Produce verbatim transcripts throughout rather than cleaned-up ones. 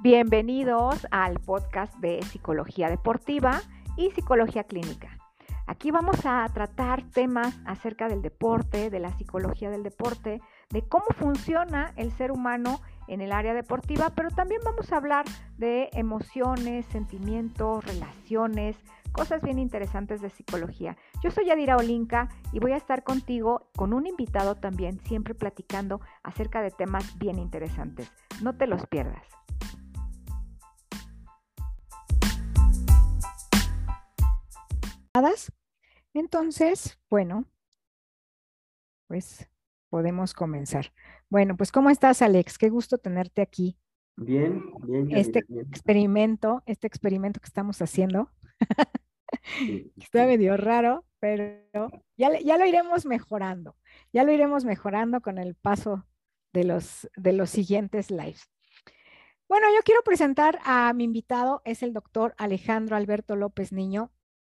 Bienvenidos al podcast de Psicología Deportiva y Psicología Clínica. Aquí vamos a tratar temas acerca del deporte, de la psicología del deporte, de cómo funciona el ser humano en el área deportiva, pero también vamos a hablar de emociones, sentimientos, relaciones, cosas bien interesantes de psicología. Yo soy Yadira Olinka y voy a estar contigo con un invitado también, siempre platicando acerca de temas bien interesantes. No te los pierdas. Entonces, bueno, pues podemos comenzar. Bueno, pues ¿cómo estás, Alex? Qué gusto tenerte aquí. Bien, bien, Yadira, Este bien. experimento, este experimento que estamos haciendo, Sí, que está sí. medio raro, pero ya, le- ya lo iremos mejorando. Ya lo iremos mejorando con el paso de los, de los siguientes lives. Bueno, yo quiero presentar a mi invitado, es el doctor Alejandro Alberto López Niño.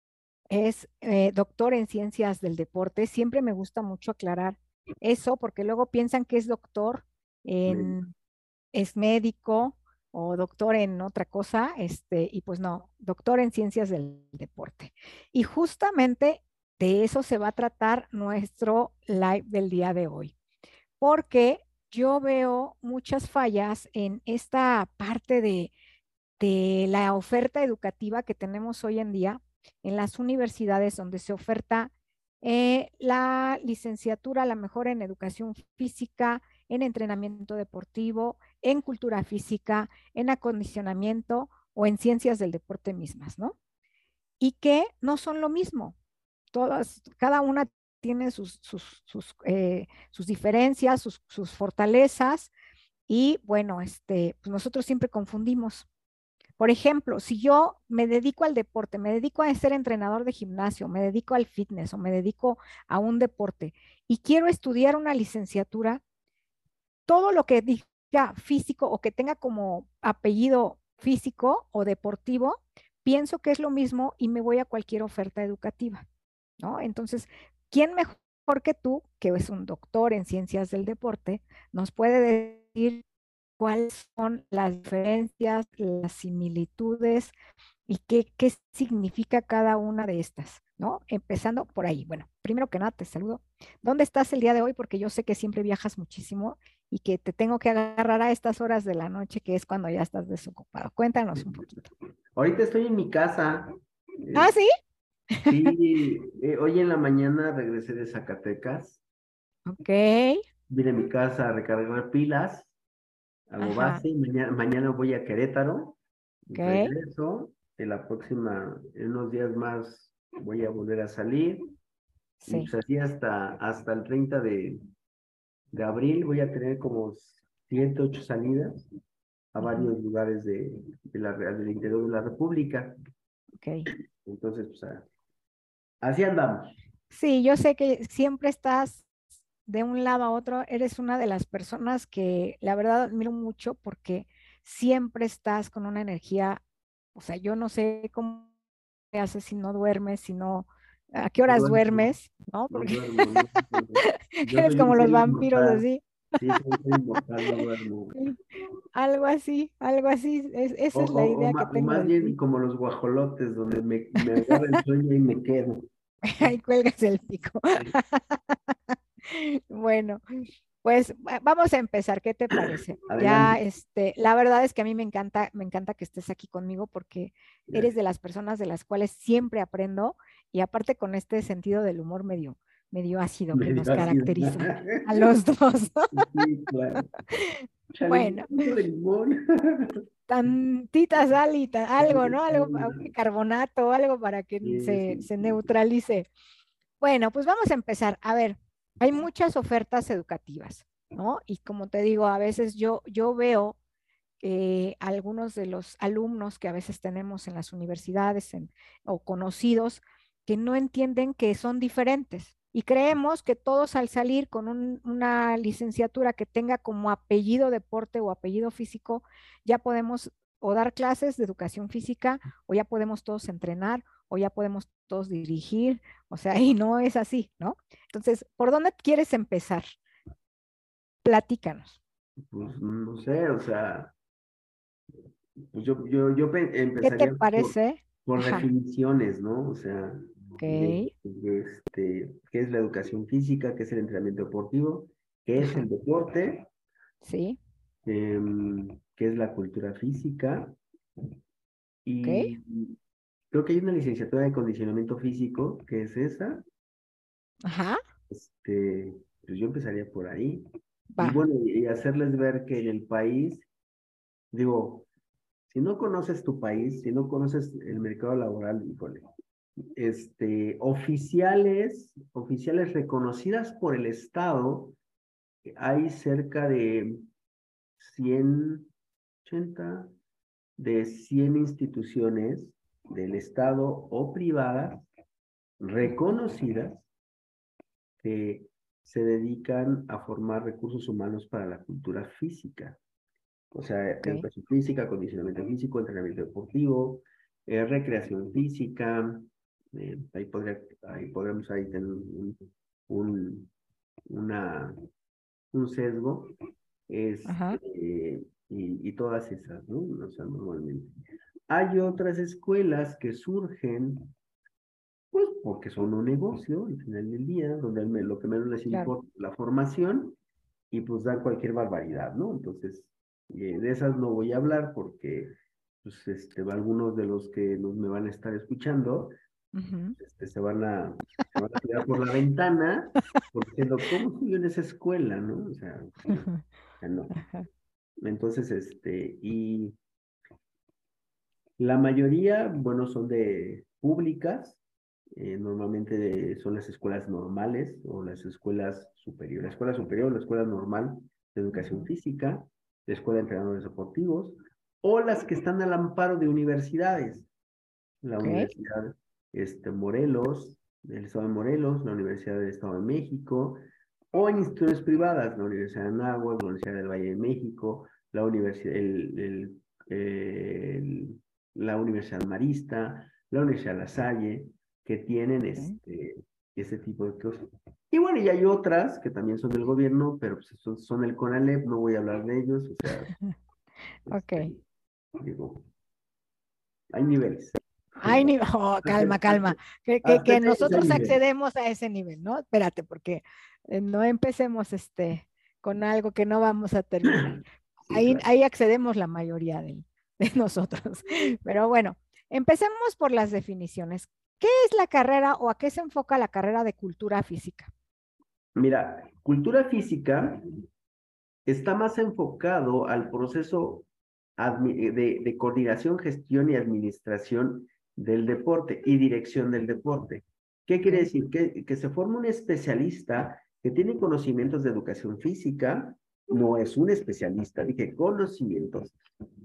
Es eh, doctor en ciencias del deporte. Siempre me gusta mucho aclarar eso porque luego piensan que es doctor Me- en, es médico o doctor en otra cosa, este, y pues no, doctor en ciencias del deporte. Y justamente de eso se va a tratar nuestro live del día de hoy, porque yo veo muchas fallas en esta parte de de la oferta educativa que tenemos hoy en día en las universidades donde se oferta eh, la licenciatura, a la mejor en educación física, en entrenamiento deportivo, en cultura física, en acondicionamiento o en ciencias del deporte mismas, ¿no? Y que no son lo mismo. Todas, cada una tiene sus, sus, sus, eh, sus diferencias, sus, sus fortalezas y bueno, este, pues nosotros siempre confundimos. Por ejemplo, si yo me dedico al deporte, me dedico a ser entrenador de gimnasio, me dedico al fitness o me dedico a un deporte y quiero estudiar una licenciatura, todo lo que diga físico o que tenga como apellido físico o deportivo, pienso que es lo mismo y me voy a cualquier oferta educativa, ¿no? Entonces, ¿quién mejor que tú, que es un doctor en ciencias del deporte, nos puede decir cuáles son las diferencias, las similitudes y qué, qué significa cada una de estas, ¿no? Empezando por ahí. Bueno, primero que nada, te saludo. ¿Dónde estás el día de hoy? Porque yo sé que siempre viajas muchísimo y que te tengo que agarrar a estas horas de la noche, que es cuando ya estás desocupado. Cuéntanos un poquito. Ahorita estoy en mi casa. Ah, Es- sí. sí, eh, hoy en la mañana regresé de Zacatecas. Ok. Vine a mi casa a recargar pilas, hago Ajá. base. Y mañana, mañana voy a Querétaro. Ok. Regreso. De la próxima, en unos días más, voy a volver a salir. Y Sí. pues así hasta, hasta el treinta de, de abril voy a tener como siete, ocho salidas a Ujú. varios lugares de, de la, del interior de la República. Ok. Entonces, pues, a- así andamos. Sí, yo sé que siempre estás de un lado a otro, eres una de las personas que la verdad admiro mucho porque siempre estás con una energía, o sea, yo no sé cómo te haces si no duermes, si no, a qué No horas duermo, duermes, ¿no? no Porque duermo, no, no, no. Yo eres soy un como ser los vampiros inmortal. así. Sí, soy un ser inmortal, no duermo. Sí, algo así, algo así, es- O, esa es la o, o, idea que ma- o tengo más de bien ti. como los guajolotes, donde me, me agarra el sueño y me quedo. Ahí cuelgas el pico. Sí. Bueno, pues va- vamos a empezar, ¿qué te parece? Ya, Adelante. este, la verdad es que a mí me encanta, me encanta que estés aquí conmigo porque eres de Gracias. las personas de las cuales siempre aprendo y aparte con este sentido del humor medio, medio ácido que nos Medio así. caracteriza a los dos, ¿no? Sí, claro. Chale, un Bueno, poquito de limón. tantita sal y ta- algo, Chale, ¿no? Algo, chale. un bicarbonato, algo para que Sí, se, sí, se sí. neutralice. Bueno, pues vamos a empezar. A ver, hay muchas ofertas educativas, ¿no? Y como te digo, a veces yo, yo veo eh, algunos de los alumnos que a veces tenemos en las universidades en- o conocidos que no entienden que son diferentes. Y creemos que todos al salir con un- una licenciatura que tenga como apellido deporte o apellido físico, ya podemos o dar clases de educación física o ya podemos todos entrenar o ya podemos todos dirigir. O sea, y no es así, ¿no? Entonces, ¿por dónde quieres empezar? Platícanos. Pues no sé, o sea. Pues yo, yo, yo pe- ¿Qué te empezaría por, parece? por Ajá, definiciones, ¿no? O sea, ok, de, de este, ¿qué es la educación física? ¿Qué es el entrenamiento deportivo? ¿Qué es ajá, el deporte? sí, Em, ¿qué es la cultura física? ok, Y creo que hay una licenciatura de condicionamiento físico, que es esa. ajá, Este, pues yo empezaría por ahí. Y va, bueno, y hacerles ver que en el país, digo, si no conoces tu país, si no conoces el mercado laboral, híjole, este, oficiales, oficiales reconocidas por el Estado, hay cerca de cien ochenta de cien instituciones del Estado o privadas reconocidas que se dedican a formar recursos humanos para la cultura física. O sea, ok, educación física, acondicionamiento físico, entrenamiento deportivo, eh, recreación física. Eh, ahí, podría, ahí podremos ahí tener un, un, una, un sesgo. ajá, Este, y, y todas esas, ¿no? O sea, normalmente. Hay otras escuelas que surgen, pues, porque son un negocio al final del día, donde me- lo que menos les claro. importa es la formación y pues dan cualquier barbaridad, ¿no? Entonces, eh, de esas no voy a hablar porque, pues, este, algunos de los que nos me van a estar escuchando, Ujú. este, se van a, se van a tirar por la ventana, porque diciendo, ¿cómo estoy yo en esa escuela, no? O sea, digo, o sea, no. Ajá, Entonces, este, y la mayoría, bueno, son de públicas, eh, normalmente de- son las escuelas normales o las escuelas superiores. La escuela superior, la escuela normal de educación ujú, física, la escuela de entrenadores deportivos, o las que están al amparo de universidades. La ok, Universidad este, Morelos, del Estado de Morelos, la Universidad del Estado de México, o en instituciones privadas, la Universidad de Anáhuac, la Universidad del Valle de México, la Universidad, el, el, el- la Universidad Marista, la Universidad La Salle, que tienen ok, este, ese tipo de cosas. Y bueno, y hay otras que también son del gobierno, pero pues son, son el CONALEP, no voy a hablar de ellos, o sea, ok. este, digo, hay niveles. Ay, ni... oh, Hasta, calma, calma. hasta, Que, que, hasta que en ellos hay nosotros niveles. accedemos a ese nivel, ¿no? Espérate, porque eh, no empecemos este, con algo que no vamos a terminar. Sí, Ahí, claro. ahí accedemos la mayoría de, de nosotros. Pero bueno, empecemos por las definiciones. ¿Qué es la carrera o a qué se enfoca la carrera de cultura física? Mira, cultura física está más enfocado al proceso admi- de, de coordinación, gestión y administración del deporte y dirección del deporte. ¿Qué Ok, quiere decir? Que, que se forma un especialista que tiene conocimientos de educación física, no es un especialista, dije conocimientos,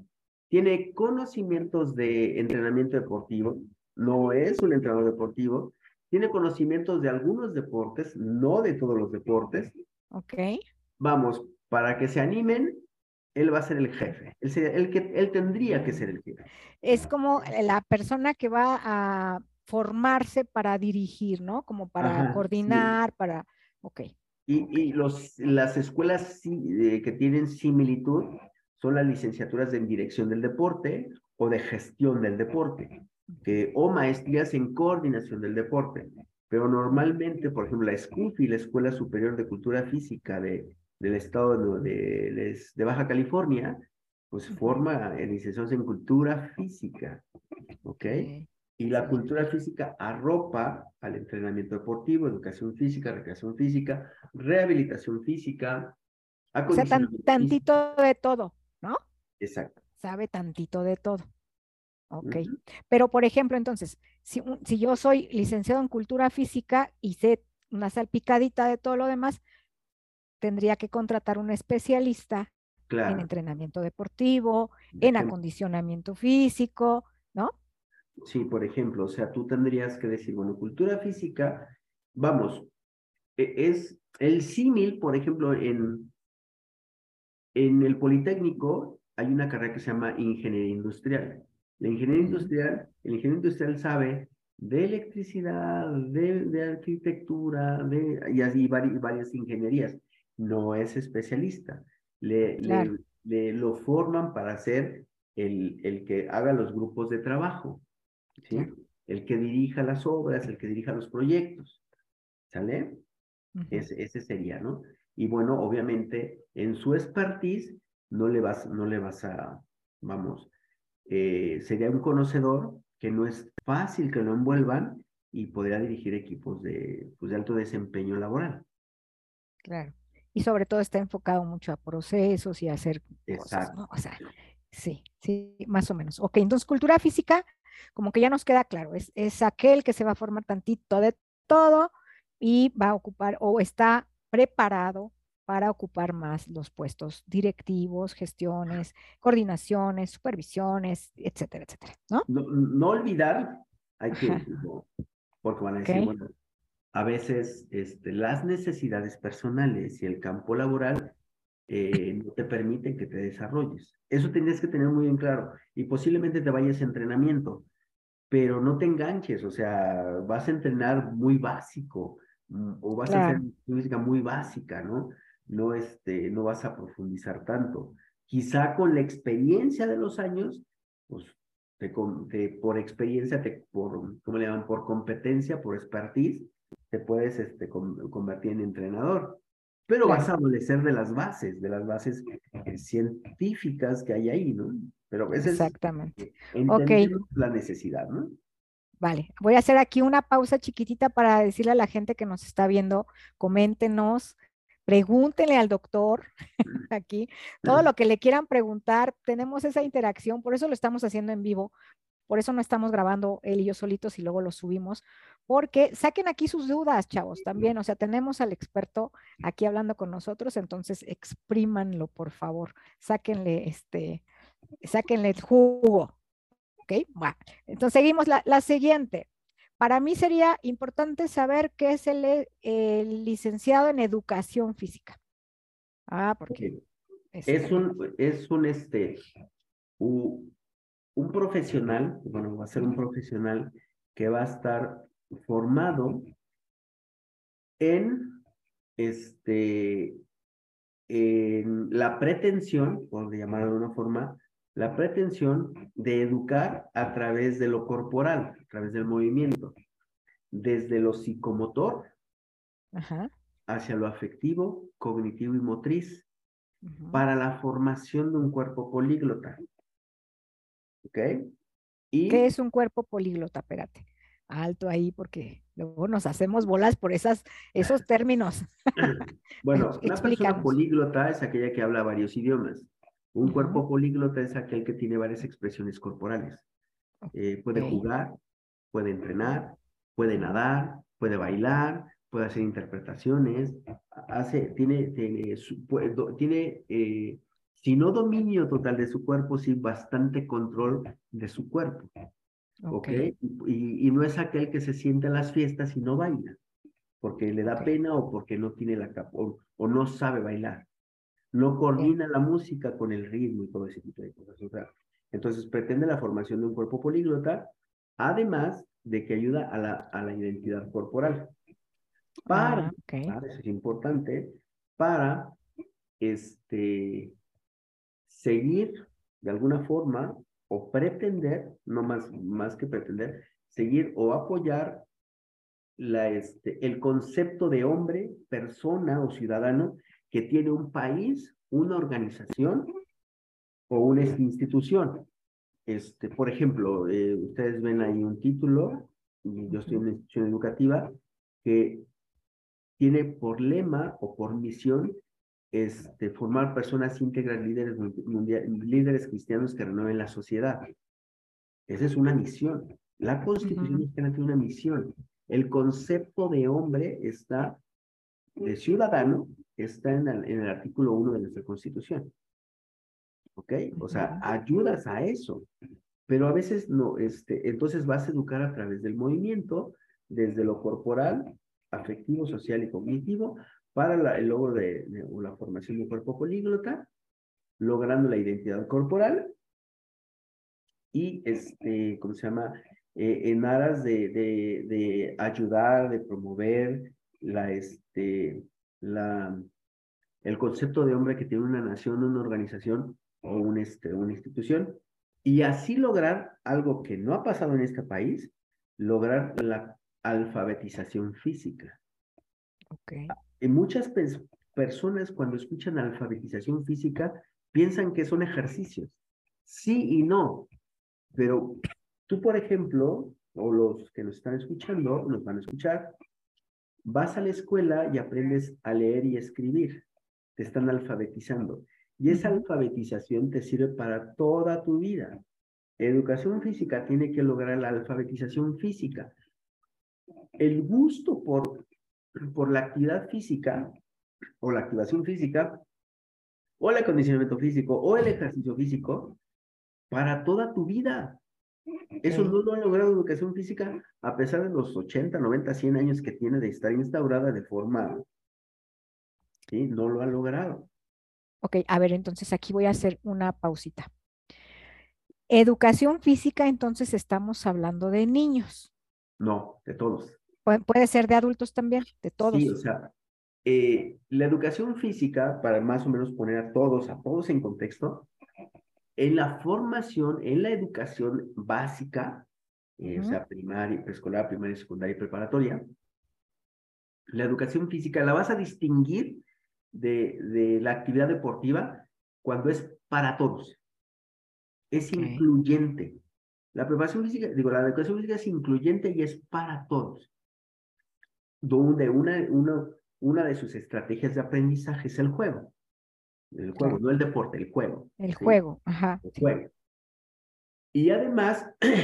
tiene conocimientos de entrenamiento deportivo, no es un entrenador deportivo, tiene conocimientos de algunos deportes, no de todos los deportes. ok. Vamos, para que se animen, él va a ser el jefe. Él, sería, él, que, él tendría que ser el jefe. Es como la persona que va a formarse para dirigir, ¿no? Como para Ajá, sí. coordinar, para... Ok, ok. Y, y los, las escuelas sí, eh, que tienen similitud son las licenciaturas en dirección del deporte o de gestión del deporte, que, o maestrías en coordinación del deporte. Pero normalmente, por ejemplo, la SCUFI, la Escuela Superior de Cultura Física de, del estado de, de, de Baja California, pues Ujú, forma en licenciados en cultura física, ¿ok? ok, Y la sí. cultura física arropa al entrenamiento deportivo, educación física, recreación física, rehabilitación física, O sea, tan, acondicionamiento físico. tantito de todo, ¿no? Exacto. Sabe tantito de todo. Ok. Ujú. Pero, por ejemplo, entonces, si, un- si yo soy licenciado en cultura física y sé una salpicadita de todo lo demás, tendría que contratar un especialista en Claro. entrenamiento deportivo, en Déjame- acondicionamiento físico, ¿no? Sí, por ejemplo, o sea, tú tendrías que decir, bueno, cultura física, vamos, e- es el símil, por ejemplo, en, en el Politécnico hay una carrera que se llama ingeniería industrial. La ingeniería Ujú, industrial, el ingeniero industrial sabe de electricidad, de, de arquitectura, de, y así vari- varias ingenierías. No es especialista. Le, claro. le, le lo forman para ser el, el que haga los grupos de trabajo, ¿sí? Claro. El que dirija las obras, el que dirija los proyectos, ¿sale? Ujú. Ese, ese sería, ¿no? Y bueno, obviamente, en su expertise, no le vas, no le vas a, vamos, eh, sería un conocedor que no es fácil que lo envuelvan y podría dirigir equipos de, pues, de alto desempeño laboral. Claro. Y sobre todo está enfocado mucho a procesos y a hacer cosas, Exacto. ¿no? O sea, sí, sí, más o menos. Ok, entonces cultura física, como que ya nos queda claro, es, es aquel que se va a formar tantito de todo y va a ocupar o está preparado para ocupar más los puestos directivos, gestiones, coordinaciones, supervisiones, etcétera, etcétera, ¿no? No, no olvidar, hay que, Ajá, digo, porque van a decir, ok, bueno, a veces este, las necesidades personales y el campo laboral eh, no te permiten que te desarrolles. Eso tienes que tener muy en claro. Y posiblemente te vayas a entrenamiento, pero no te enganches, o sea, vas a entrenar muy básico, mm, o vas a hacer claro, música muy básica, ¿no? No, este, no vas a profundizar tanto. Quizá con la experiencia de los años, pues, te, con- te- por experiencia, te, por, ¿cómo le llaman? Por competencia, por expertise, te puedes este, con- convertir en entrenador. Pero vas claro, a adolecer de las bases, de las bases eh, científicas que hay ahí, ¿no? Pero a veces exactamente. Ok, entendemos la necesidad, ¿no? vale, voy a hacer aquí una pausa chiquitita para decirle a la gente que nos está viendo, coméntenos, pregúntenle al doctor aquí todo lo que le quieran preguntar. Tenemos esa interacción, por eso lo estamos haciendo en vivo, por eso no estamos grabando él y yo solitos y luego lo subimos, porque saquen aquí sus dudas, chavos, también. O sea, tenemos al experto aquí hablando con nosotros, entonces exprímanlo, por favor, sáquenle este, sáquenle el jugo. ¿Ok? Bueno, entonces seguimos la, la siguiente. Para mí sería importante saber qué es el, eh, el licenciado en educación física. Ah, porque, Es este, un, es un, este, u- un profesional, bueno, va a ser un ujú, profesional que va a estar formado en, este, en la pretensión, por llamarlo de una forma, la pretensión de educar a través de lo corporal, a través del movimiento, desde lo psicomotor ajá, hacia lo afectivo, cognitivo y motriz, ujú. para la formación de un cuerpo políglota, ¿ok? ¿Qué Y es un cuerpo políglota? Espérate, alto ahí porque luego nos hacemos bolas por esas, esos términos. bueno, una persona Explícanos. políglota es aquella que habla varios idiomas. Un Ujú, cuerpo políglota es aquel que tiene varias expresiones corporales. Eh, puede ok, jugar, puede entrenar, puede nadar, puede bailar, puede hacer interpretaciones, hace, tiene, tiene, su- puede- do- tiene eh, si no dominio total de su cuerpo, sí bastante control de su cuerpo, ok, ¿ok? Y, y no es aquel que se sienta en las fiestas y no baila, porque le ok. da pena o porque no tiene la cap o, o no sabe bailar, no Bien. coordina la música con el ritmo y todo ese tipo de cosas. O sea, entonces pretende la formación de un cuerpo políglota, además de que ayuda a la, a la identidad corporal. Para, Ah, ok. para, eso es importante, para este, seguir de alguna forma o pretender, no más, más que pretender, seguir o apoyar la, este, el concepto de hombre, persona o ciudadano que tiene un país, una organización o una institución. Este, por ejemplo, eh, ustedes ven ahí un título, y yo estoy en Ujú, una institución educativa que tiene por lema o por misión este, formar personas íntegras, líderes, mundial, líderes cristianos que renueven la sociedad. Esa es una misión. La Constitución ujú, mexicana tiene una misión. El concepto de hombre está, de ciudadano, está en el, en el artículo uno de nuestra Constitución. ¿Ok? O sea, ujú. ayudas a eso. Pero a veces no, este, entonces vas a educar a través del movimiento, desde lo corporal, afectivo, social y cognitivo, para la, el logro de, de la formación de un cuerpo políglota, logrando la identidad corporal y, este, ¿cómo se llama? Eh, en aras de, de, de ayudar, de promover la, este, la, el concepto de hombre que tiene una nación, una organización o un, este, una institución y así lograr algo que no ha pasado en este país, lograr la alfabetización física. Ok. Y muchas pers- personas cuando escuchan alfabetización física piensan que son ejercicios. Sí y no, pero tú, por ejemplo, o los que nos están escuchando, nos van a escuchar, vas a la escuela y aprendes a leer y escribir. Te están alfabetizando. Y esa Ujú. alfabetización te sirve para toda tu vida. Educación física tiene que lograr la alfabetización física. El gusto por, por la actividad física o la activación física o el acondicionamiento físico o el ejercicio físico para toda tu vida. Eso Ok. no lo ha logrado educación física a pesar de los ochenta, noventa, cien años que tiene de estar instaurada de forma, ¿sí? No lo ha logrado. Ok, a ver, entonces aquí voy a hacer una pausita. Educación física, entonces estamos hablando de niños. No, de todos. Pu- puede ser de adultos también, de Sí, o todos. sea, eh, la educación física, para más o menos poner a todos, a todos en contexto, en la formación, en la educación básica, eh, o Ujú. sea, primaria, preescolar, primaria, secundaria y preparatoria, la educación física la vas a distinguir de, de la actividad deportiva cuando es para todos, es Ok. incluyente. La preparación física, digo, la educación física es incluyente y es para todos. Donde una, una, una de sus estrategias de aprendizaje es el juego. El juego, Claro. no el deporte, el juego. El ¿Sí? juego, ajá, El sí. juego. Y además,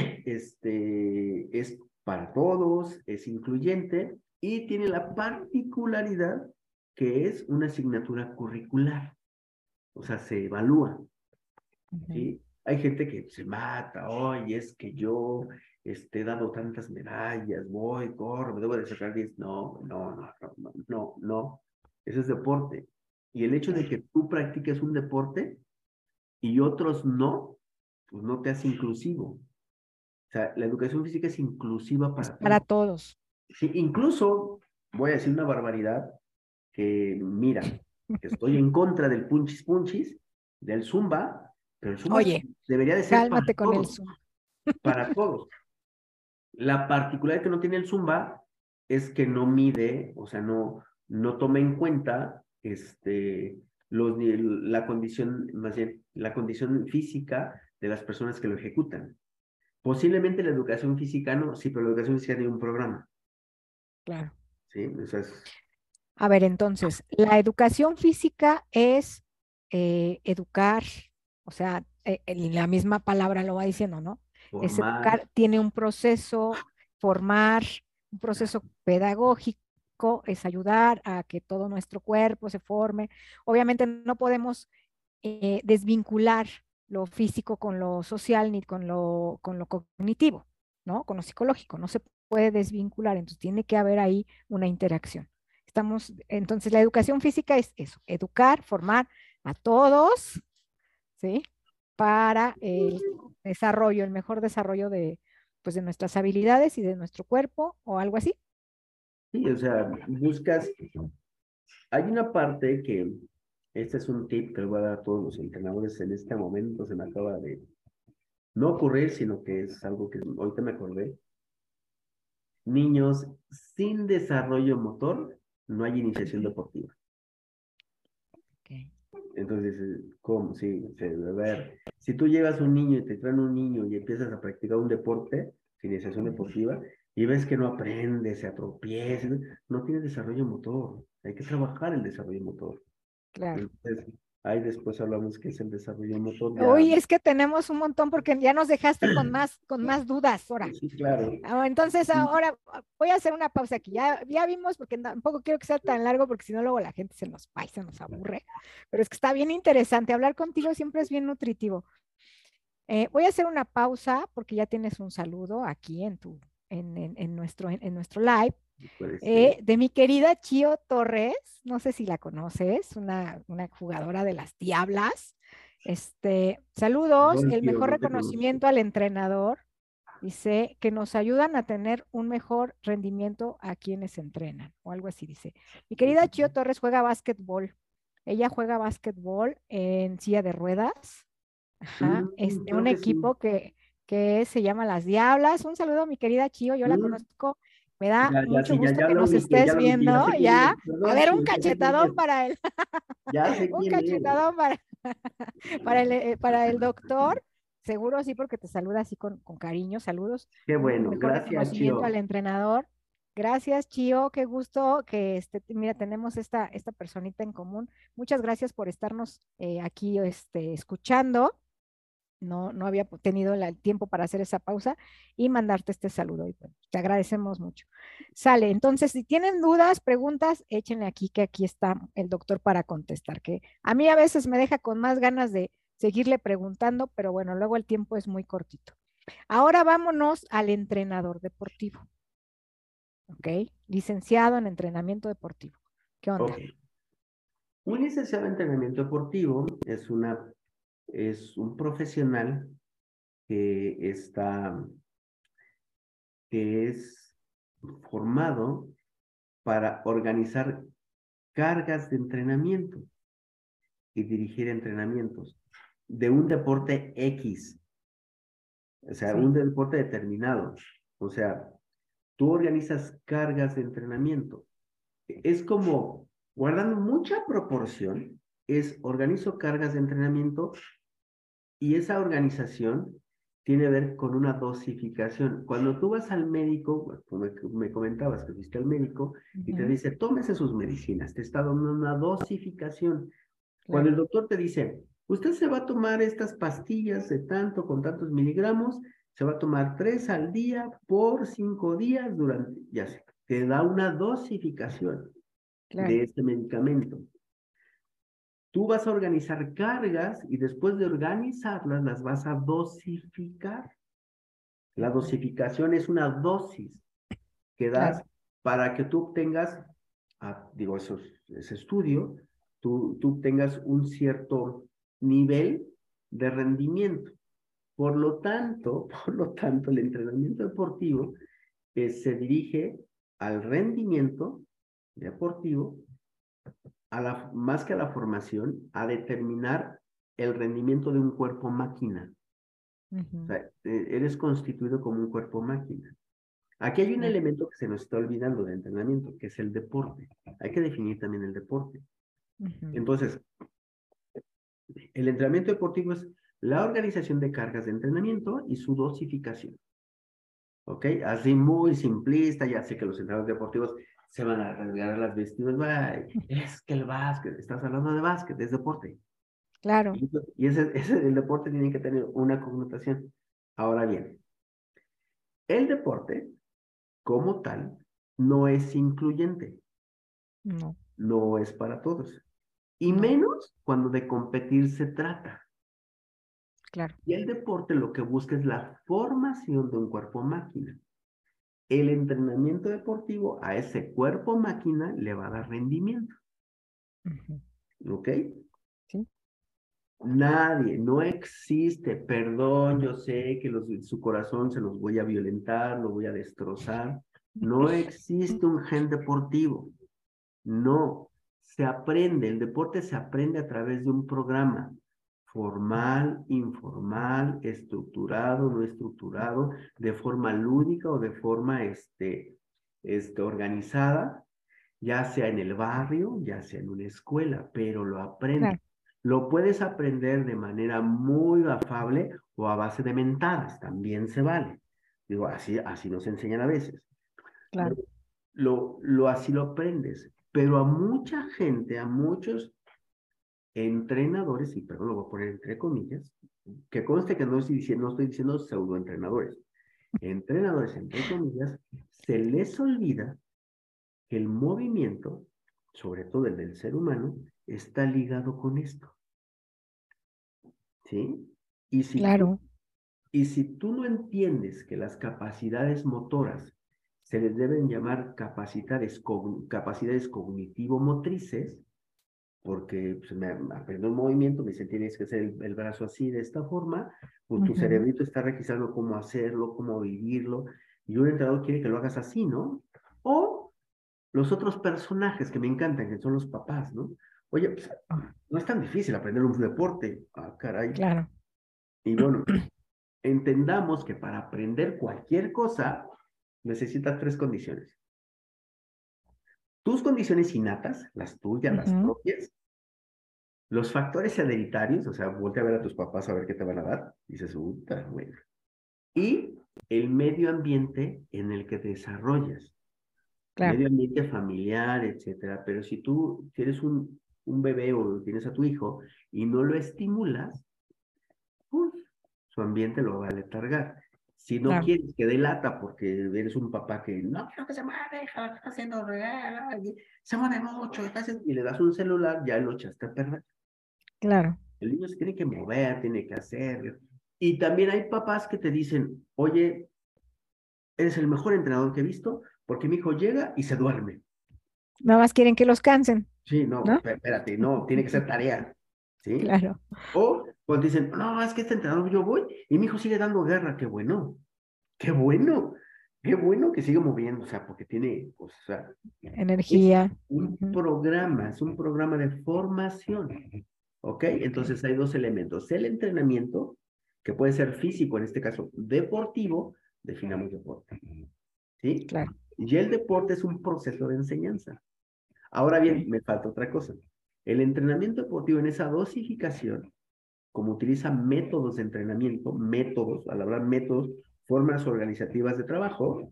este, es para todos, es incluyente y tiene la particularidad que es una asignatura curricular. O sea, se evalúa, Ujú. ¿sí? Hay gente que se mata, oye, es que yo este, he dado tantas medallas, voy, corro, me debo de sacar diez. No, no, no, no, no, no. Eso es deporte. Y el hecho de que tú practiques un deporte y otros no, pues no te hace inclusivo. O sea, la educación física es inclusiva Es para para todos. todos. Sí, incluso, voy a decir una barbaridad, que mira, que estoy en contra del punchis punchis, del zumba, pero el zumba Oye, debería de ser para cálmate con el todos, Zoom. para todos. La particularidad que no tiene el zumba es que no mide, o sea, no, no toma en cuenta este, los, la condición, más bien, la condición física de las personas que lo ejecutan. Posiblemente la educación física no, sí, pero la educación física tiene un programa, Claro. ¿sí? O sea, es A ver, entonces, la educación física es eh, educar, o sea, eh, el- la misma palabra lo va diciendo, ¿no? Es formar, educar, tiene un proceso, formar, un proceso pedagógico, es ayudar a que todo nuestro cuerpo se forme. Obviamente no podemos eh, desvincular lo físico con lo social ni con lo, con lo cognitivo, ¿no? Con lo psicológico, no se puede desvincular, entonces tiene que haber ahí una interacción. Estamos, entonces la educación física es eso, educar, formar a todos, ¿sí? Para el desarrollo, el mejor desarrollo de, pues, de nuestras habilidades y de nuestro cuerpo o algo así. sí, o sea, buscas, hay una parte que, este es un tip que le voy a dar a todos los entrenadores en este momento, se me acaba de no ocurrir, sino que es algo que ahorita me acordé. Niños sin desarrollo motor, no hay iniciación deportiva. Okay. Entonces, eh, ¿cómo? Sí, sí, a ver, si tú llevas un niño y te traen un niño y empiezas a practicar un deporte, iniciación Ujú. deportiva, y ves que no aprende, se atropieza, no tiene desarrollo motor. Hay que trabajar el desarrollo motor. Claro. Entonces, ahí después hablamos qué es el desarrollo motor, ya. Uy, es que tenemos un montón porque ya nos dejaste con más, con más dudas ahora. Sí, claro. Ah, entonces Y, ahora ah, voy a hacer una pausa aquí. Ya, ya vimos, porque tampoco quiero que sea tan largo, porque si no luego la gente se nos va y se nos aburre. Pero es que está bien interesante. Hablar contigo siempre es bien nutritivo. Eh, voy a hacer una pausa porque ya tienes un saludo aquí en tu, en, en, en nuestro, en, en nuestro live, pues, eh, eh, de mi querida Chio Torres. No sé si la conoces, una, una jugadora de las Diablas. Este, saludos, perdón, el tío, mejor no te conozco. reconocimiento al entrenador. Dice que nos ayudan a tener un mejor rendimiento a quienes entrenan, o algo así dice. Mi querida Chio Torres juega básquetbol. Ella juega básquetbol en silla de ruedas, Ajá, Mm, este, creo un que sí. equipo que, que se llama Las Diablas. Un saludo a mi querida Chio, yo la Mm, conozco. Me da ya, ya, mucho sí, ya, gusto ya que lo nos ubiqué, ya estés lo ubiqué, ya viendo, sé quién ya. es. A Perdón, ver, un Chio, ya sé quién es. cachetadón para él, Ya sé un quién es. cachetadón para, para el, eh, para el doctor. Seguro sí, porque te saluda así con, con cariño. Saludos, Qué un bueno, mejor gracias, reconocimiento al Chio. entrenador. Gracias, Chio, qué gusto que este, mira, tenemos esta, esta personita en común. Muchas gracias por estarnos eh, aquí este, escuchando. No, no había tenido la- el tiempo para hacer esa pausa y mandarte este saludo. Y bueno, te agradecemos mucho. Sale, entonces, si tienen dudas, preguntas, échenle aquí, que aquí está el doctor para contestar, que a mí a veces me deja con más ganas de seguirle preguntando, pero bueno, luego el tiempo es muy cortito. Ahora vámonos al entrenador deportivo, ¿ok? Licenciado en entrenamiento deportivo. ¿Qué Ok. onda? Un licenciado en entrenamiento deportivo es una, es un profesional que está, que es formado para organizar cargas de entrenamiento y dirigir entrenamientos de un deporte X, o sea, Sí, un deporte determinado. O sea, tú organizas cargas de entrenamiento. Es como, guardando mucha proporción, es organizo cargas de entrenamiento y esa organización tiene que ver con una dosificación. Cuando tú vas al médico, como me comentabas que fuiste al médico y te ujú, dice, tómese sus medicinas, te está dando una dosificación. Cuando claro, el doctor te dice, usted se va a tomar estas pastillas de tanto con tantos miligramos, se va a tomar tres al día por cinco días durante, ya sé, te da una dosificación claro. de este medicamento. Tú vas a organizar cargas y después de organizarlas las vas a dosificar. La Ujú, dosificación es una dosis que claro. das para que tú obtengas, ah, digo, eso es, ese estudio, tú, tú tengas un cierto nivel de rendimiento. Por lo tanto, por lo tanto, el entrenamiento deportivo eh, se dirige al rendimiento deportivo, a la, más que a la formación, a determinar el rendimiento de un cuerpo máquina. O Ujú, sea, eh, eres constituido como un cuerpo máquina. Aquí hay un claro. elemento que se nos está olvidando de entrenamiento, que es el deporte. Hay que definir también el deporte. Ujú, Entonces, el entrenamiento deportivo es la organización de cargas de entrenamiento y su dosificación. ¿Ok? Así muy simplista, ya sé que los entrenadores deportivos se van a rasgar las vestiduras. "Ay, es que el básquet, estás hablando de básquet, es deporte. claro. Y, y ese, ese, el deporte tiene que tener una connotación. Ahora bien, el deporte como tal no es incluyente, No, no es para todos. Y no, menos cuando de competir se trata. claro. Y el deporte lo que busca es la formación de un cuerpo máquina. El entrenamiento deportivo a ese cuerpo máquina le va a dar rendimiento. Ujú, ¿Ok? sí, Nadie, no existe, perdón, yo sé que los, su corazón se los voy a violentar, lo voy a destrozar. No existe un gen deportivo. No, se aprende, el deporte se aprende a través de un programa formal, informal, estructurado, no estructurado, de forma lúdica o de forma este, este, organizada, ya sea en el barrio, ya sea en una escuela, pero lo aprende. claro, Lo puedes aprender de manera muy afable o a base de mentadas, también se vale. Digo, así, así nos enseñan a veces. claro. Lo, lo así lo aprendes, pero a mucha gente, a muchos entrenadores, y perdón, lo voy a poner entre comillas, que conste que no estoy diciendo, no estoy diciendo pseudoentrenadores, entrenadores entre comillas, se les olvida que el movimiento, sobre todo el del ser humano, está ligado con esto, ¿sí? Y si tú, Claro. y si tú no entiendes que las capacidades motoras se les deben llamar capacidades, capacidades cognitivo-motrices, porque pues, me aprendo un movimiento, me dice, tienes que hacer el, el, brazo así, de esta forma, pues tu Ujú, cerebrito está registrando cómo hacerlo, cómo vivirlo, y un entrenador quiere que lo hagas así, ¿no? O los otros personajes que me encantan, que son los papás, ¿no? Oye, pues, ah, no es tan difícil aprender un deporte. Ah, caray. claro. Y bueno, entendamos que para aprender cualquier cosa necesitas tres condiciones. Tus condiciones innatas, las tuyas, las Ujú, propias, los factores hereditarios, o sea, voltea a ver a tus papás a ver qué te van a dar, dices, puta, bueno. Y el medio ambiente en el que te desarrollas, claro, medio ambiente familiar, etcétera. Pero si tú tienes un, un bebé o tienes a tu hijo y no lo estimulas, pues su ambiente lo va a letargar. Si no claro, quieres que dé lata porque eres un papá que no quiero que se mueva, hija, está haciendo regala, se mueve mucho, está haciendo... y le das un celular, ya lo echaste a perder. claro. El niño se tiene que mover, tiene que hacer. Y también hay papás que te dicen, oye, eres el mejor entrenador que he visto porque mi hijo llega y se duerme. Nada más quieren que los cansen, Sí, no, ¿no? espérate, no, tiene que ser tarea. ¿Sí? Claro, O cuando dicen, no, es que este entrenador yo voy y mi hijo sigue dando guerra, qué bueno, qué bueno, qué bueno que sigue moviendo, o sea, porque tiene, pues, o sea, es energía. un Ujú, programa, es un programa de formación, ¿ok? ok, Entonces hay dos elementos, el entrenamiento, que puede ser físico, en este caso deportivo, definamos deporte, ¿sí? claro, Y el deporte es un proceso de enseñanza. Ahora bien, ok, me falta otra cosa. El entrenamiento deportivo en esa dosificación, como utiliza métodos de entrenamiento, métodos, al hablar métodos, formas organizativas de trabajo,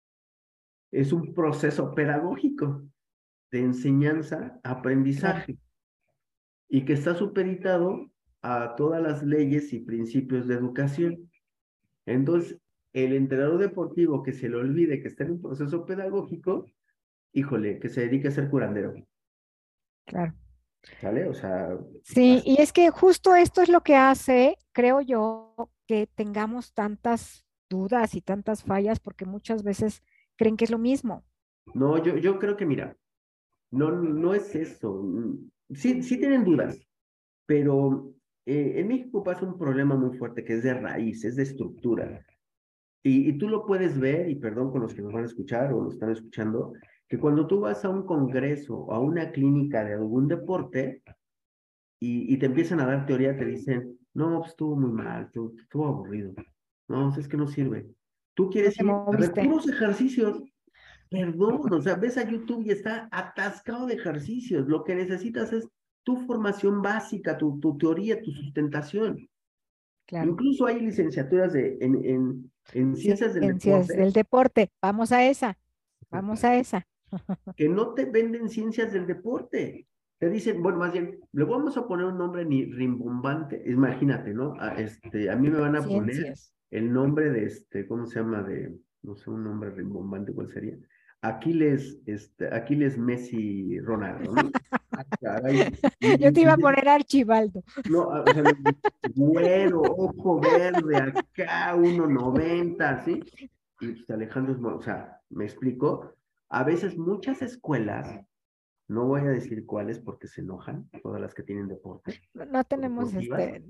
es un proceso pedagógico de enseñanza, claro, aprendizaje, y que está supeditado a todas las leyes y principios de educación. Entonces, el entrenador deportivo que se le olvide que está en un proceso pedagógico, híjole, que se dedique a ser curandero, claro. ¿sale? O sea, Sí, así. y es que justo esto es lo que hace, creo yo, que tengamos tantas dudas y tantas fallas, porque muchas veces creen que es lo mismo. No, yo, yo creo que, mira, no, no es eso. Sí, sí tienen dudas, pero eh, en México pasa un problema muy fuerte que es de raíz, es de estructura. Y, y tú lo puedes ver, y perdón con los que nos van a escuchar o nos están escuchando, que cuando tú vas a un congreso o a una clínica de algún deporte y, y te empiezan a dar teoría, te dicen, no, pues estuvo muy mal, estuvo, estuvo aburrido. No, es que no sirve. Tú No quieres te ir a ver moviste. puros ejercicios. Perdón, o sea, ves a YouTube y está atascado de ejercicios. Lo que necesitas es tu formación básica, tu, tu teoría, tu sustentación. Claro. Incluso hay licenciaturas de, en, en, en ciencias del Ciencias deporte del deporte. Vamos a esa. Vamos a esa. que no te venden ciencias del deporte. Te dicen, bueno, más bien, le vamos a poner un nombre ni rimbombante. Imagínate, ¿no? A, este, a mí me van a poner Ciencias. el nombre de este, ¿cómo se llama? De, no sé, un nombre rimbombante, ¿cuál sería? Aquiles, este, Aquiles Messi Ronaldo, ¿no? Ah, caray. Y, Yo te y, iba a y poner Archibaldo. no, o sea, güero, ojo verde, acá, uno noventa, ¿sí? Y pues Alejandro, es mo- o sea, me explico. A veces muchas escuelas, no voy a decir cuáles porque se enojan, todas las que tienen deporte No, no o tenemos deportivas, este.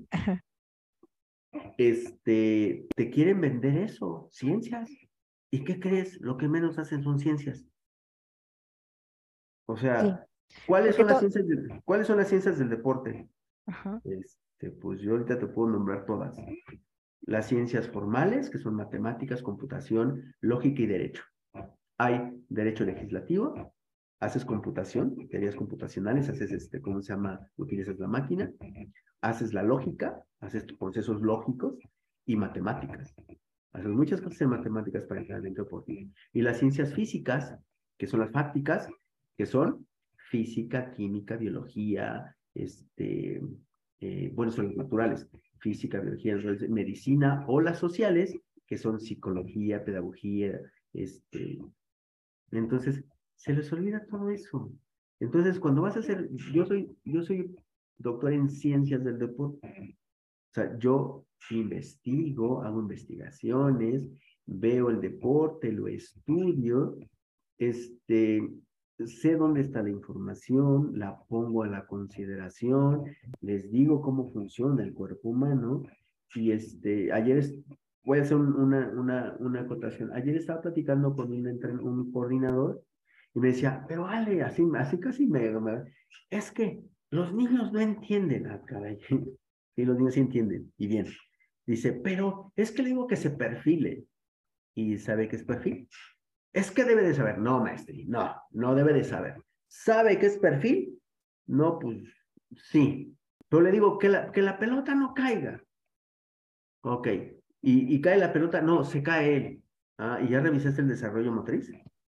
este, te quieren vender eso, ciencias. ¿Y qué crees? Lo que menos hacen son ciencias. O Sí, sea, ¿cuáles porque son las todo. ciencias del, ¿cuáles son las ciencias del deporte? Ajá, Este, pues yo ahorita te puedo nombrar todas. Las ciencias formales, que son matemáticas, computación, lógica y derecho. Hay derecho legislativo, haces computación, teorías computacionales, haces este, ¿cómo se llama? Utilizas la máquina, haces la lógica, haces procesos lógicos y matemáticas. Haces muchas cosas en matemáticas para entrenamiento deportivo. Y las ciencias físicas, que son las fácticas, que son física, química, biología, este, eh, bueno, son las naturales, física, biología, medicina, o las sociales, que son psicología, pedagogía, este, entonces, se les olvida todo eso. Entonces, cuando vas a hacer, yo soy, yo soy doctor en ciencias del deporte. O sea, yo investigo, hago investigaciones, veo el deporte, lo estudio, este, sé dónde está la información, la pongo a la consideración, les digo cómo funciona el cuerpo humano. Y este, ayer es, voy a hacer un- una, una, una acotación. Ayer estaba platicando con un, entren- un coordinador y me decía, pero vale, así, así casi me, me- es que los niños no entienden. Ah, caray. Sí, los niños sí entienden, y bien. Dice, pero es que le digo que se perfile. ¿Y sabe qué es perfil? Es que debe de saber. No, maestri, no, no debe de saber. ¿Sabe qué es perfil? No, pues sí. Pero le digo que la, que la pelota no caiga. Ok. ¿Y, y cae la pelota? No, se cae él. Ah, ¿y ya revisaste el desarrollo motriz?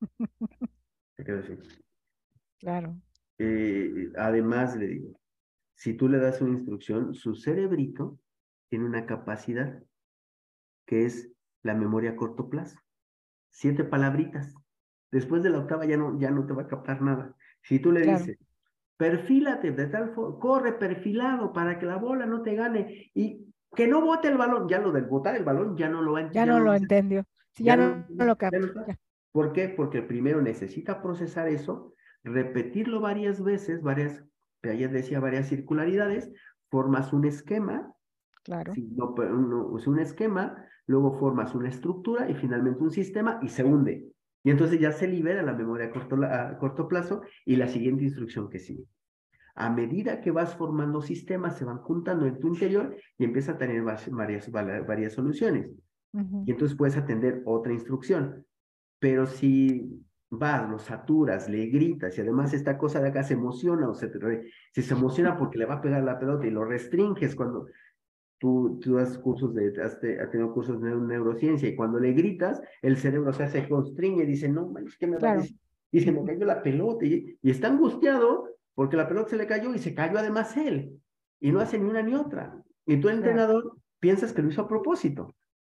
Te quiero decir. Claro, Eh, además, le digo, si tú le das una instrucción, su cerebrito tiene una capacidad que es la memoria a corto plazo. Siete palabritas. Después de la octava ya no, ya no te va a captar nada. Si tú le claro. dices, perfílate de tal forma, corre perfilado para que la bola no te gane y que no bote el balón, ya lo del botar el balón ya no lo va, Ya ya no no lo lo va a hacer, entendió. Sí, ya ya no, no, no lo ya no capto. está. Ya, ¿Por qué? Porque primero necesita procesar eso, repetirlo varias veces, varias, ayer decía varias circularidades, formas un esquema, claro, si no, pero no, es un esquema, luego formas una estructura y finalmente un sistema y se hunde. Y entonces ya se libera la memoria a corto, a corto plazo y la siguiente instrucción que sigue. A medida que vas formando sistemas, se van juntando en tu interior y empieza a tener varias, varias soluciones. ujú, Y entonces puedes atender otra instrucción. Pero si vas, lo saturas, le gritas y además esta cosa de acá se emociona o se, te, si se emociona porque le va a pegar la pelota y lo restringes cuando tú, tú das cursos de, has, has tenido cursos de neurociencia y cuando le gritas, el cerebro se hace constriñe y dice, no, man, ¿qué me va a claro. decir? Y se me cayó la pelota y, y está angustiado porque la pelota se le cayó y se cayó además él y no hace ni una ni otra. Y tú, el Claro. entrenador, piensas que lo hizo a propósito.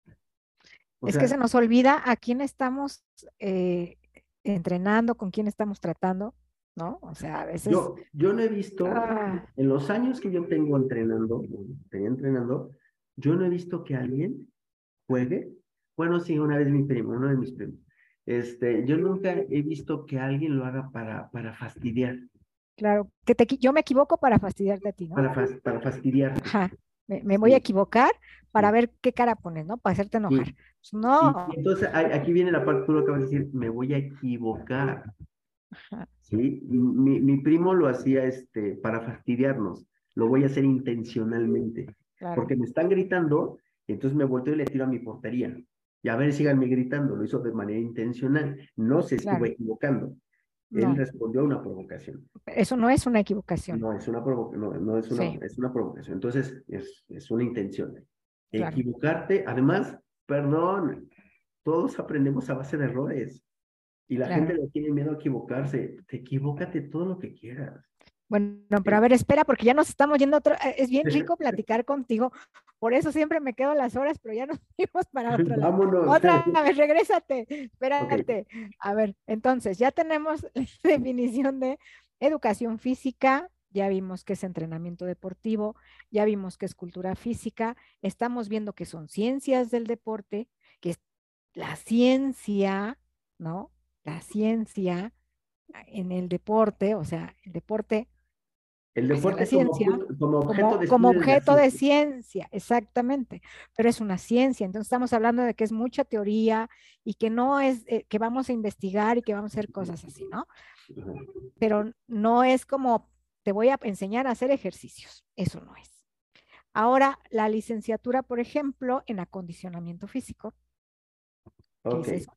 O Es que sea, se nos olvida a quién estamos eh, entrenando, con quién estamos tratando, ¿no? O sea, a veces, yo, yo no he visto, ah, en los años que yo tengo entrenando, tenía entrenando, yo no he visto que alguien juegue. Bueno, sí, una vez mi primo, uno de mis primos. Este, yo nunca he visto que alguien lo haga para, para fastidiar, claro, que te, equi- yo me equivoco para fastidiarte a ti, ¿no? para, fas- para fastidiarte. Ajá, me, me voy a Sí, equivocar para sí, ver qué cara pones, ¿no? Para hacerte enojar. sí. Pues Y, y no, entonces a- aquí viene la parte, tú lo acabas de decir, me voy a equivocar, ajá, ¿sí? Mi, mi primo lo hacía este, para fastidiarnos, lo voy a hacer intencionalmente, claro, porque me están gritando, y entonces me volteo y le tiro a mi portería. Y a ver, síganme gritando, lo hizo de manera intencional, no se estuvo claro, equivocando. Él no, respondió a una provocación. eso no es una equivocación. No es una provo no, no es una, Sí, es una provocación. Entonces, es, es una intención. claro, Equivocarte, además, perdón, todos aprendemos a base de errores y la gente claro. le tiene miedo a equivocarse. Te equivócate todo lo que quieras. Bueno, pero a ¿Sí? ver, espera, porque ya nos estamos yendo a otro, eh, es bien rico platicar contigo, por eso siempre me quedo las horas, pero ya nos fuimos para otro lado. Vámonos. Otra vez, regrésate, Ok, espérate. A ver, entonces, ya tenemos la definición de educación física, ya vimos que es entrenamiento deportivo, ya vimos que es cultura física, estamos viendo que son ciencias del deporte, que es la ciencia, ¿no? La ciencia en el deporte, o sea, el deporte el hacia la deporte como, ciencia pu- como objeto como, de como estudio de la objeto de ciencia. ciencia, exactamente, pero es una ciencia, entonces estamos hablando de que es mucha teoría y que no es, eh, que vamos a investigar y que vamos a hacer cosas así, ¿no? Ajá. Pero no es como te voy a enseñar a hacer ejercicios, eso no es. Ahora, la licenciatura, por ejemplo, en acondicionamiento físico, ¿qué Ok, es eso?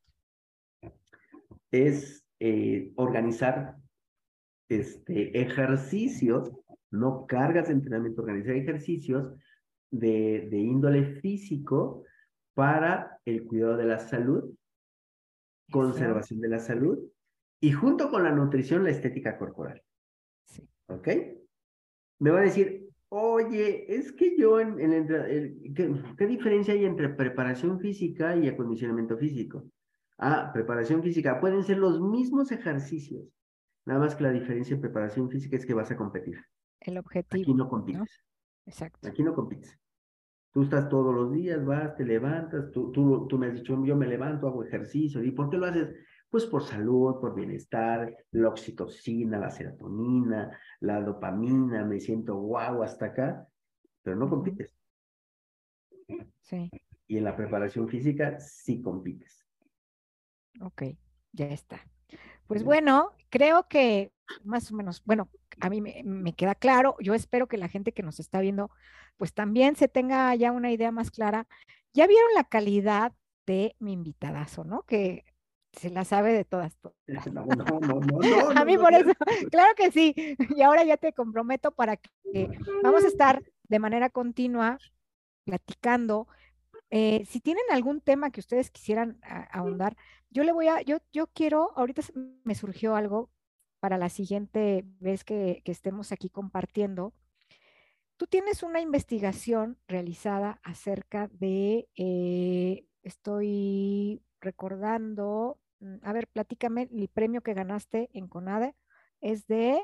es eh, organizar este, ejercicios, no cargas de entrenamiento, organizar ejercicios de, de índole físico para el cuidado de la salud, Eso, conservación de la salud y junto con la nutrición, la estética corporal. sí, ¿Ok? Me va a decir, oye, es que yo en, en el, el- ¿qué, qué diferencia hay entre preparación física y acondicionamiento físico? Ah, preparación física, pueden ser los mismos ejercicios, nada más que la diferencia en preparación física es que vas a competir. el Aquí objetivo, no ¿no? compites, Exacto, aquí no compites. Tú estás todos los días, vas, te levantas, tú, tú, tú me has dicho, yo me levanto, hago ejercicio. ¿Y por qué lo haces? Pues por salud, por bienestar, la oxitocina, la serotonina, la dopamina, me siento guau hasta acá, pero no ujú, compites. sí, Y en la preparación física sí compites. ok, ya está. Pues ¿Sí? bueno, creo que más o menos, bueno, a mí me, me queda claro. Yo espero que la gente que nos está viendo, pues también se tenga ya una idea más clara. Ya vieron la calidad de mi invitadazo, ¿no? Que se la sabe de todas, todas. No, no, no, no, no, A no, mí no por eso, digas. claro que sí. Y ahora ya te comprometo para que vamos a estar de manera continua platicando. Eh, si tienen algún tema que ustedes quisieran a- ahondar, yo le voy a, yo, yo quiero, ahorita se me surgió algo para la siguiente vez que, que estemos aquí compartiendo. Tú tienes una investigación realizada acerca de, eh, estoy recordando, mm, a ver, platícame, el premio que ganaste en CONADE es de,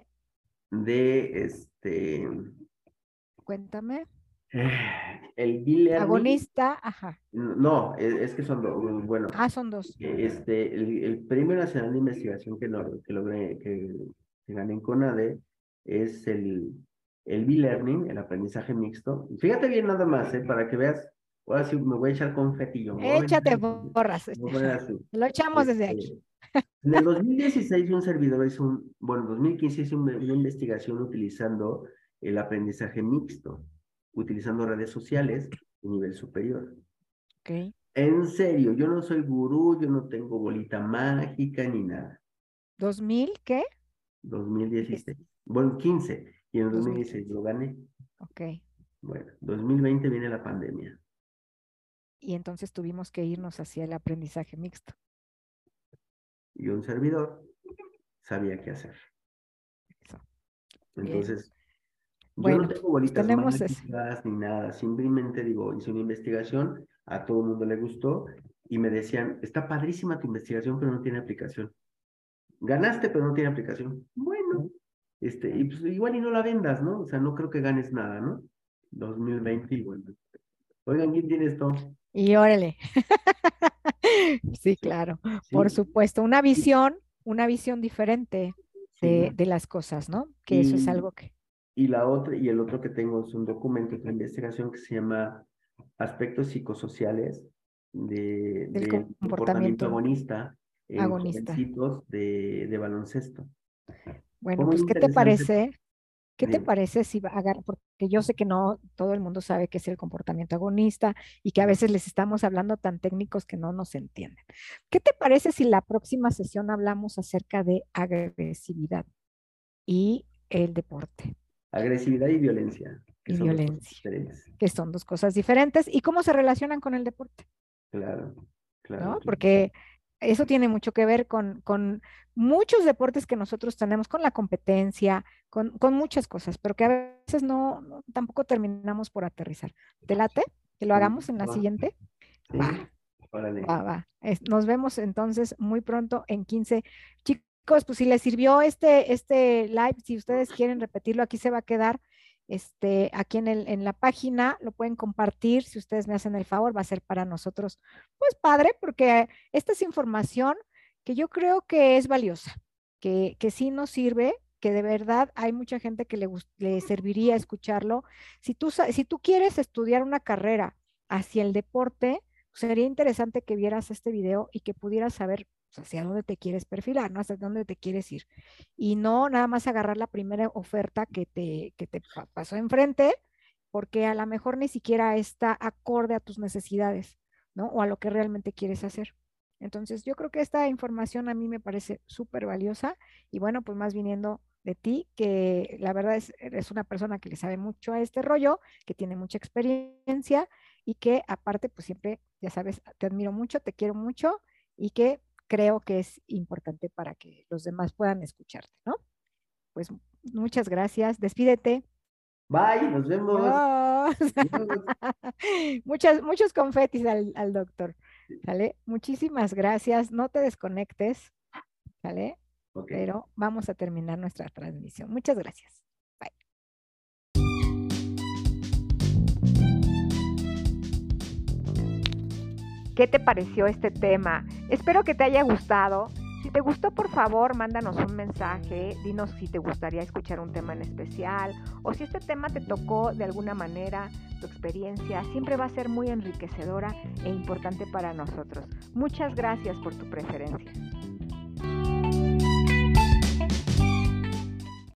De este, cuéntame, eh, el e-learning, agonista, ajá, no, es, es que son dos, bueno, ah, son dos, este, el, el Premio Nacional de Investigación que, lo, que logré, que, que gané en CONADE es el, el e-learning, el aprendizaje mixto. Fíjate bien nada más, ¿eh? Para que veas, ahora sí me voy a echar confeti, yo me voy a échate aventar, porras, me voy a poner ajá, así. lo echamos desde aquí. Este, en el dos mil dieciséis un servidor hizo un, bueno, dos mil quince hizo una, una investigación utilizando el aprendizaje mixto, utilizando redes sociales de nivel superior. Ok, En serio, yo no soy gurú, yo no tengo bolita mágica ni nada. ¿dos mil qué? Diez, dos mil dieciséis. Bueno, quince. Y en el dos mil dieciséis dos mil quince, lo gané. ok. Bueno, dos mil veinte viene la pandemia. Y entonces tuvimos que irnos hacia el aprendizaje mixto. Y un servidor sabía qué hacer. Eso, bien. Entonces, yo no Bueno, tengo pues bolitas tenemos eso. mágicas ni nada. Simplemente digo, hice una investigación, a todo el mundo le gustó y me decían, está padrísima tu investigación, pero no tiene aplicación. Ganaste, pero no tiene aplicación. Bueno, este, y pues igual y no la vendas, ¿no? O sea, no creo que ganes nada, ¿no? dos mil veinte y bueno. Oigan, ¿quién tiene esto? Y órale. Sí, Sí, claro, por sí. supuesto. Una Y, visión, una visión diferente de, sí. de las cosas, ¿no? Que eso es Y, algo que, y la otra, y el otro que tengo es un documento de investigación que se llama Aspectos psicosociales de, del del comportamiento comportamiento agonista en agonista. jovencitos de, de baloncesto. Fue Bueno, muy pues, ¿qué te interesante. parece? ¿Qué te Dime. parece si va a agarrar? Porque yo sé que no todo el mundo sabe qué es el comportamiento agonista y que a veces les estamos hablando tan técnicos que no nos entienden. ¿Qué te parece si la próxima sesión hablamos acerca de agresividad y el deporte Agresividad y violencia, que y son dos cosas violencia, diferentes. que son dos cosas diferentes, y cómo se relacionan con el deporte? Claro, claro, ¿No? claro. Porque eso tiene mucho que ver con, con muchos deportes que nosotros tenemos, con la competencia, con, con muchas cosas, pero que a veces no, no- tampoco terminamos por aterrizar. ¿Te late? ¿Que lo Sí, hagamos en la va. siguiente? Va, Sí, órale. va, va. Es- nos vemos entonces muy pronto en quince. Chicos, pues si les sirvió este, este live, si ustedes quieren repetirlo, aquí se va a quedar. Este, aquí en el, en la página lo pueden compartir. Si ustedes me hacen el favor, va a ser para nosotros, pues padre, porque esta es información que yo creo que es valiosa, que, que sí nos sirve, que de verdad hay mucha gente que le, gus- le serviría escucharlo. Si tú, sa- si tú quieres estudiar una carrera hacia el deporte, sería interesante que vieras este video y que pudieras saber pues, hacia dónde te quieres perfilar, ¿no? Hacia dónde te quieres ir. Y no nada más agarrar la primera oferta que te, que te pa- pasó enfrente, porque a lo mejor ni siquiera está acorde a tus necesidades, ¿no? O a lo que realmente quieres hacer. Entonces, yo creo que esta información a mí me parece súper valiosa y bueno, pues más viniendo de ti, que la verdad es, eres una persona que le sabe mucho a este rollo, que tiene mucha experiencia y que aparte, pues siempre, ya sabes, te admiro mucho, te quiero mucho y que creo que es importante para que los demás puedan escucharte, ¿no? Pues muchas gracias, despídete. Bye, nos vemos. Adiós. Adiós. Muchas, muchos confetis al, al doctor, ¿sale? Muchísimas gracias, no te desconectes, ¿sale? Ok. Pero vamos a terminar nuestra transmisión. Muchas gracias. Bye. ¿Qué te pareció este tema? Espero que te haya gustado. Si te gustó, por favor, mándanos un mensaje, dinos si te gustaría escuchar un tema en especial o si este tema te tocó de alguna manera, tu experiencia siempre va a ser muy enriquecedora e importante para nosotros. Muchas gracias por tu preferencia.